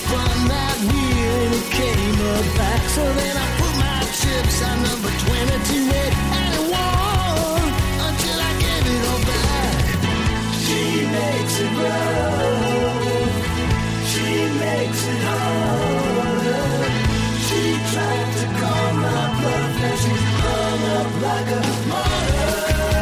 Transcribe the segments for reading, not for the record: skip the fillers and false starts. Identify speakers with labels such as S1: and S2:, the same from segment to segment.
S1: spun that wheel and it came up back. So then I put my chips on number 22 red and it won until I gave it all back. She makes it rough, she makes it hard. She tried to call my bluff and she's hung up like a martyr.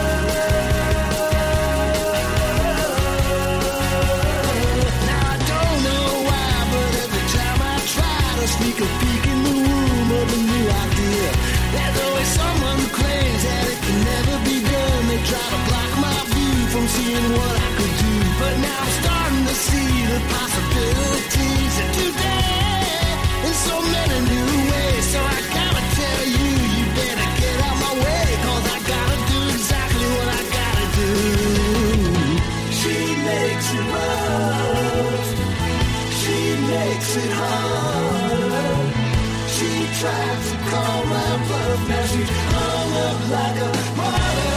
S1: Sneak a peek in the womb of a new idea. There's always someone who claims that it can never be done. They try to block my view from seeing what I could do. But now I'm starting to see the possibilities of today in so many new ways. So I gotta tell you, you better get out my way, 'cause I gotta do exactly what I gotta do. She makes it rough, she makes it hard. She tried to call my bluff, now she's hung up like a martyr.